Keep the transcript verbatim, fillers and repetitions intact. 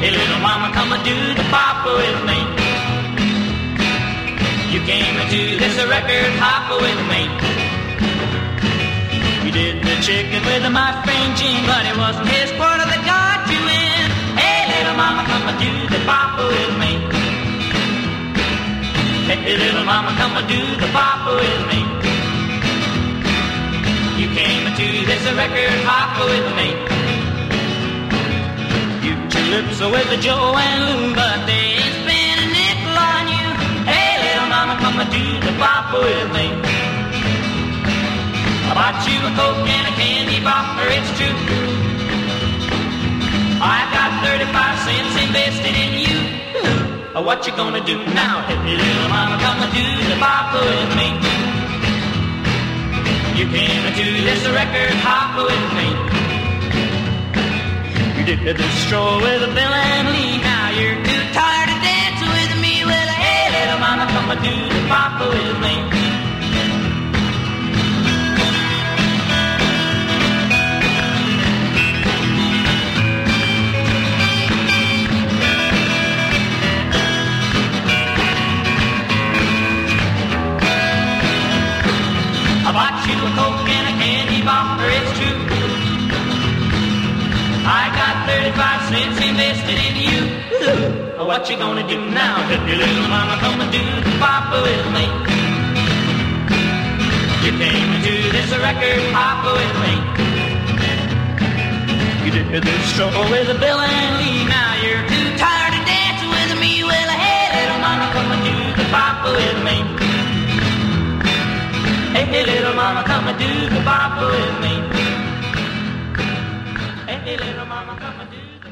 Hey, little mama, come and do the papa with me. You came into this record hopper with me. You did the chicken with my friend Jim, but it wasn't his quarter that got you in. Hey, little mama, come and do the papa with me. Hey, little mama, come and do the papa with me. You came into this record hopper with me. You two lips are with the Joe and Lou, but they ain't spent a nickel on you. Hey, little mama, come and do the papa with me. I bought you a Coke and a candy bopper, it's true. I got thirty-five cents invested in you. What you gonna do now? Hey, little mama, come and do the papa with me. You came into this record hopper with me. You did the stroll with Bill and Lee. Now you're too tired to dance with me. Well, hey, little mama, come and do the papa with me. I bought you a Coke and a candy bopper, it's true. I got thirty-five cents invested in you. Ooh, what you gonna do now? Your little mama, come and do the papa with me. You came into this record hopper with me. You did this stroll with Bill and Lee. Now you're too tired to dance with me. Well, hey, little mama, come and do the papa with me. Hey, little mama, come and do the papa with me. Hey, little mama, come and do the